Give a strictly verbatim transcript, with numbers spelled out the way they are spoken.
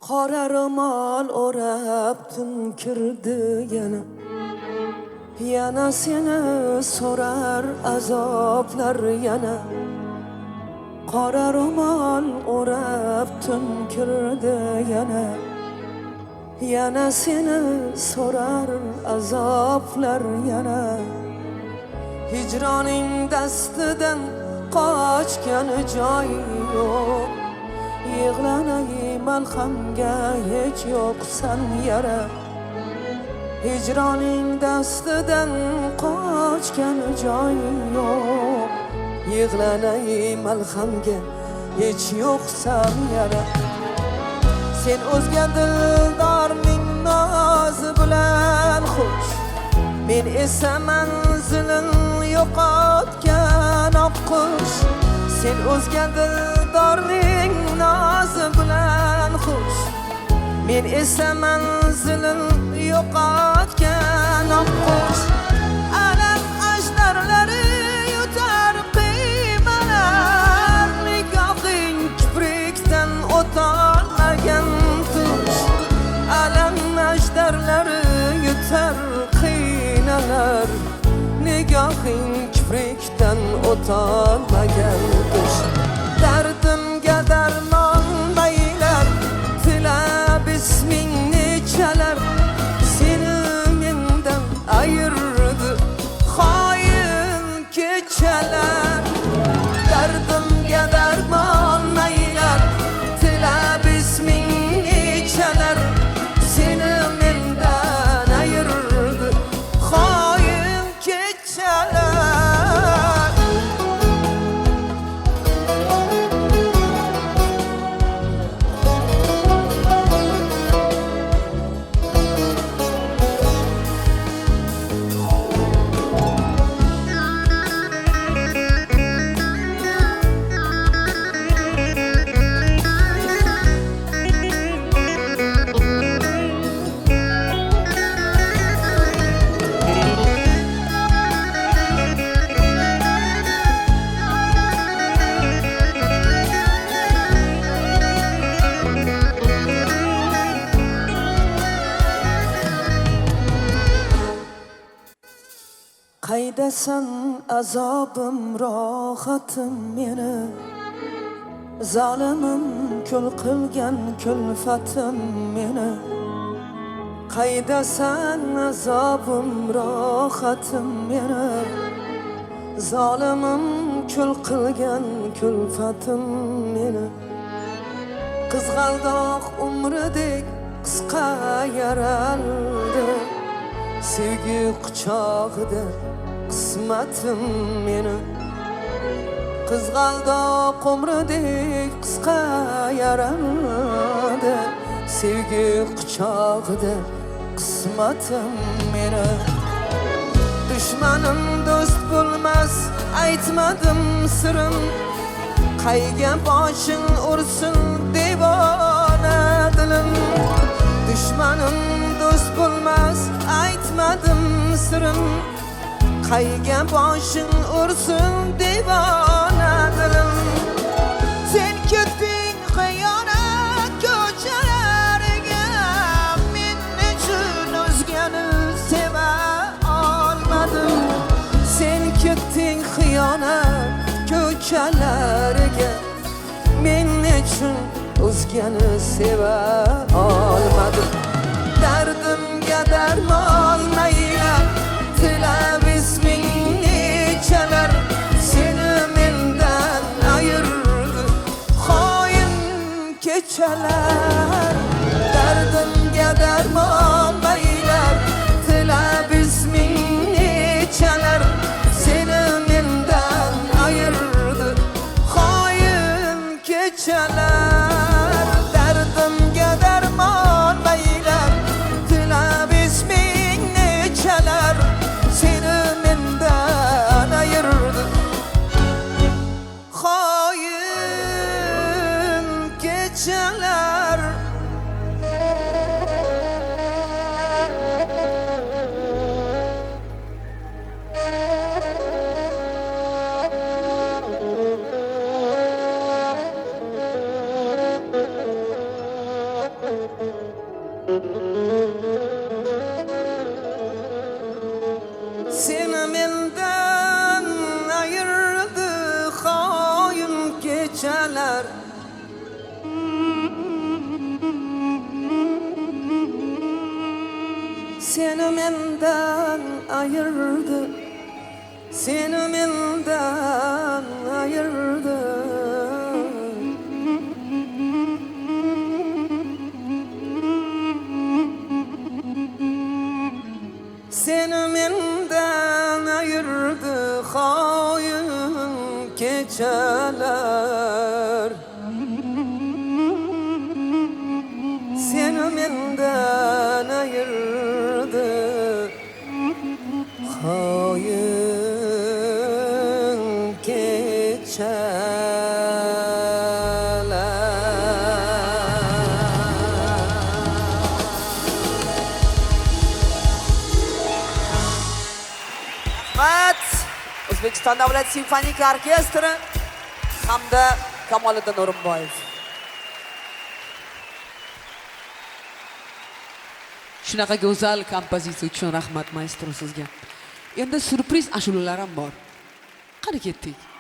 Qora ro'mol o'rab tun kirdi yana. Yana seni so'rar azoblar yana. Qora ro'mol o'rab tun kirdi yana. Yana seni so'rar azoblar yana. Hicroning dastidan qochgan joy yo'q. Yig'lanay malhamga hech yo'qsan yara. Hicroning dastidan qochgan joy yo'q. Yig'lanay malhamga hech yo'qsan yara. Sen o'zga dildorning nozi bilan xush, men esa manzilin yo'qotgan oqqush. Sen o'zga dildorning nozi bilan xush, men esa manzilin yo'qotgan oqqush. Alam ajdarlari yutar qiymalar, nigohing kiprikdan o'tolmagan tush. Alam ajdarlari yutar qiynalar, nigohing kiprikdan o'tolmagan tush. Dardimga darmon baylar, tila bismingni chalar. Seni mendan ayirdi xoin kechalar. Dardimga darmon baylar, tila bismingni chalar. Seni mendan ayirdi xoin kechalar. Qaydasan azobim rohatim meni, zolimim kul qilgan kulfatim meni. Qaydasan azobim rohatim meni, zolimim kul qilgan kulfatim meni. Qizg'aldoq umridek qisqa yaraldi, sevgi quchog'ida qismatim meni. Qizg'aldoq umridek qisqa yaraldi, sevgi quchog'ida qismatim meni. Dushmanim do'st bo'lmas aytmadim sirim, qayga boshing ursin devona dilim. Dushmanim do'st bo'lmas aytmadim sirim, qayga boshing ursin devona dilim. Sen ketding xiyonat ko'chalariga, men nechun o'zgani seva olmadim. Sen ketding xiyonat ko'chalariga, men nechun o'zgani seva olmadim. Dardimga darmon maylar, tila bismingni chalar. Seni mendan ayirdi xoin kechalar. Dardimga darmon maylar, tila bismingni chalar. Seni mendan ayirdi xoin kechalar. Dardimga darmon baylar, tila bismingni chalar. Seni mendan ayirdi xoin kechalar. Seni mendan ayırdı hain geceler. Seni mendan ayırdı, seni mendan ayırdı. Seni menden ayırdı hain geceler. Seni menden ayırdı hain geceler. Rahmat. O'zbekiston davlat simfonik orkestri hamda Kamoliddin O'rinboyev. Shunaqa go'zal kompozitsiya uchun rahmat maestro sizga. Endi surpriz ashulalarim bor. Qani ketdik.